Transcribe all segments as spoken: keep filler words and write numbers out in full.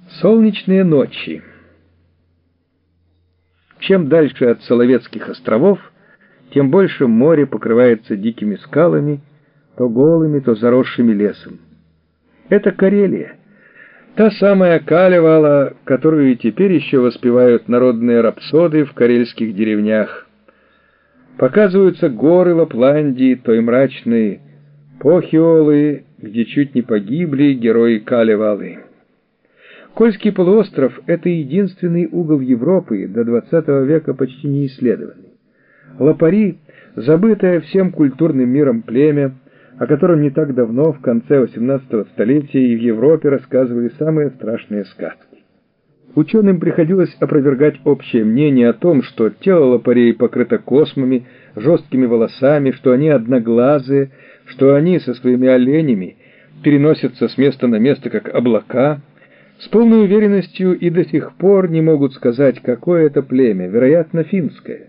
Солнечные ночи. Чем дальше от Соловецких островов, тем больше море покрывается дикими скалами, то голыми, то заросшими лесом. Это Карелия, та самая Калевала, которую и теперь еще воспевают народные рапсоды в карельских деревнях. Показываются горы Лапландии, той мрачной Похиолы, где чуть не погибли герои Калевалы. Кольский полуостров — это единственный угол Европы, до двадцатого века почти не исследованный. Лопари — забытое всем культурным миром племя, о котором не так давно, в конце восемнадцатого столетия, и в Европе рассказывали самые страшные сказки. Ученым приходилось опровергать общее мнение о том, что тело лопарей покрыто космами, жесткими волосами, что они одноглазые, что они со своими оленями переносятся с места на место, как облака. С полной уверенностью и до сих пор не могут сказать, какое это племя, вероятно, финское.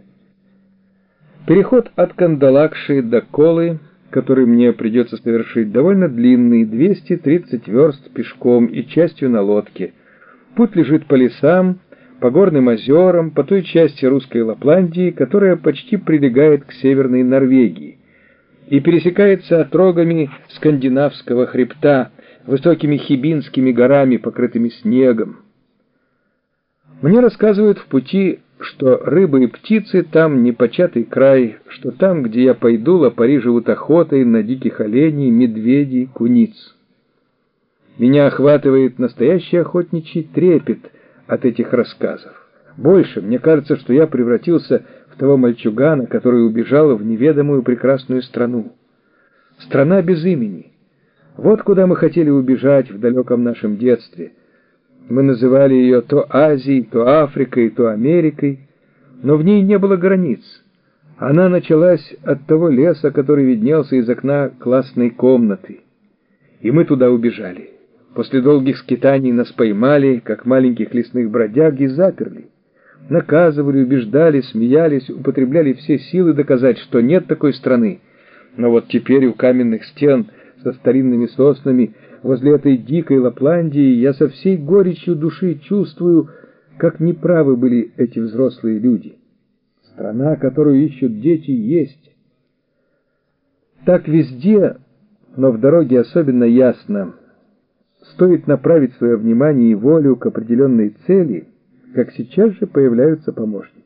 Переход от Кандалакши до Колы, который мне придется совершить, довольно длинный, двести тридцать верст пешком и частью на лодке. Путь лежит по лесам, по горным озерам, по той части русской Лапландии, которая почти прилегает к северной Норвегии, и пересекается отрогами скандинавского хребта, высокими хибинскими горами, покрытыми снегом. Мне рассказывают в пути, что рыбы и птицы там непочатый край, что там, где я пойду, лопари живут охотой на диких оленей, медведей, куниц. Меня охватывает настоящий охотничий трепет от этих рассказов. Больше, мне кажется, что я превратился в того мальчугана, который убежал в неведомую прекрасную страну. Страна без имени. Вот куда мы хотели убежать в далеком нашем детстве. Мы называли ее то Азией, то Африкой, то Америкой, но в ней не было границ. Она началась от того леса, который виднелся из окна классной комнаты. И мы туда убежали. После долгих скитаний нас поймали, как маленьких лесных бродяг, и заперли. Наказывали, убеждали, смеялись, употребляли все силы доказать, что нет такой страны. Но вот теперь у каменных стен со старинными соснами возле этой дикой Лапландии я со всей горечью души чувствую, как неправы были эти взрослые люди. Страна, которую ищут дети, есть. Так везде, но в дороге особенно ясно. Стоит направить свое внимание и волю к определенной цели, как сейчас же появляются помощники.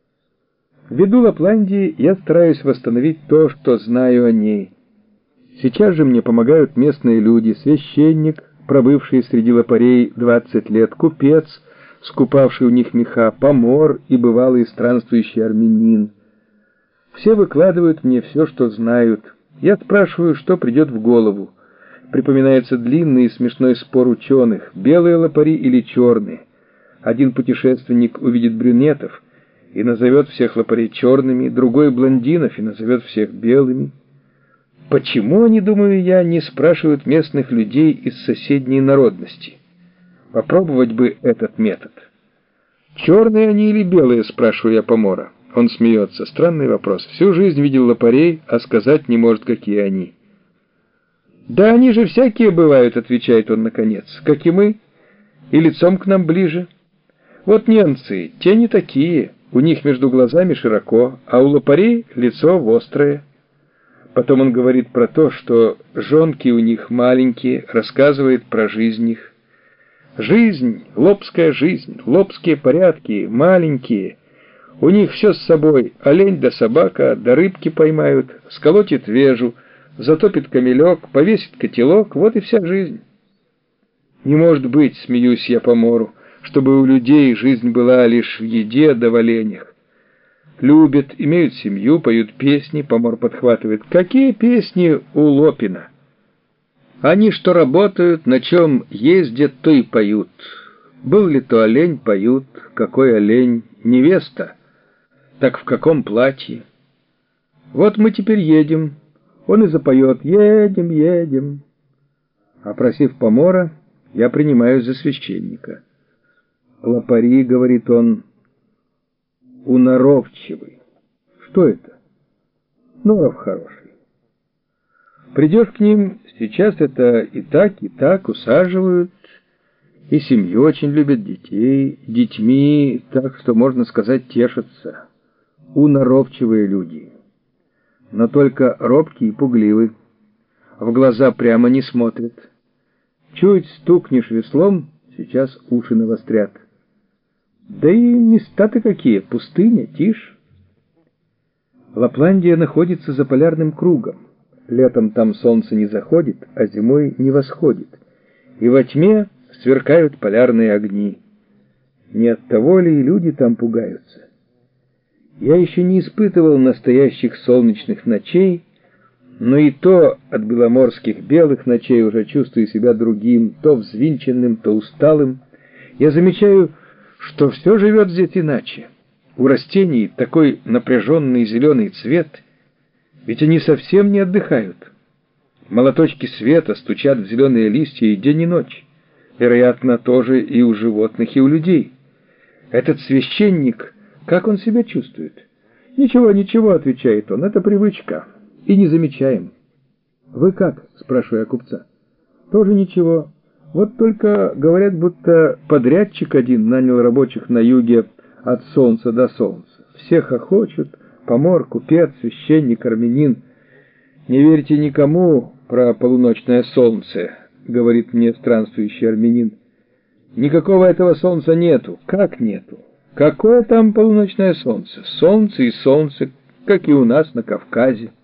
Ввиду Лапландии я стараюсь восстановить то, что знаю о ней. Сейчас же мне помогают местные люди: священник, пробывший среди лопарей двадцать лет, купец, скупавший у них меха, помор и бывалый странствующий армянин. Все выкладывают мне все, что знают. Я спрашиваю, что придет в голову. Припоминается длинный и смешной спор ученых: белые лопари или черные. Один путешественник увидит брюнетов и назовет всех лопарей черными, другой — блондинов и назовет всех белыми. Почему они, думаю я, не спрашивают местных людей из соседней народности? Попробовать бы этот метод. Черные они или белые, спрашиваю я помора. Он смеется. Странный вопрос. Всю жизнь видел лопарей, а сказать не может, какие они. Да они же всякие бывают, отвечает он наконец, как и мы, и лицом к нам ближе. Вот немцы, те не такие, у них между глазами широко, а у лопарей лицо вострое. Потом он говорит про то, что жонки у них маленькие, рассказывает про жизнь их. Жизнь, лобская жизнь, лобские порядки, маленькие. У них все с собой: олень да собака, да рыбки поймают, сколотит вежу, затопит камелек, повесит котелок, вот и вся жизнь. Не может быть, смеюсь я помору, чтобы у людей жизнь была лишь в еде да в оленях. Любят, имеют семью, поют песни, помор подхватывает. Какие песни у Лопина? Они что работают, на чем ездят, то и поют. Был ли то олень, поют. Какой олень? Невеста. Так в каком платье? Вот мы теперь едем. Он и запоет: едем, едем. Опросив помора, я принимаюсь за священника. Лопари, говорит он, уноровчивый. Что это? Норов хороший. Придешь к ним, сейчас это и так, и так усаживают, И семью очень любят, детей, детьми, так что, можно сказать, тешатся. Унаровчивые люди. Но только робкие и пугливы. В глаза прямо не смотрят. Чуть стукнешь веслом, сейчас уши навострят. Да и места-то какие, пустыня, тишь. Лапландия находится за полярным кругом. Летом там солнце не заходит, а зимой не восходит. И во тьме сверкают полярные огни. Не от того ли и люди там пугаются? Я еще не испытывал настоящих солнечных ночей, но и то от беломорских белых ночей уже чувствую себя другим, то взвинченным, то усталым. Я замечаю, что все живет здесь иначе. У растений такой напряженный зеленый цвет, ведь они совсем не отдыхают. Молоточки света стучат в зеленые листья и день, и ночь. Вероятно, тоже и у животных, и у людей. Этот священник, как он себя чувствует? «Ничего, ничего», — отвечает он, — «это привычка, и не замечаем». «Вы как?» — спрашиваю я купца. «Тоже ничего. Вот только говорят, будто подрядчик один нанял рабочих на юге от солнца до солнца. Все хохочут, помор, купец, священник, армянин. Не верьте никому про полуночное солнце», — говорит мне странствующий армянин. «Никакого этого солнца нету». «Как нету? Какое там полуночное солнце? Солнце и солнце, как и у нас на Кавказе».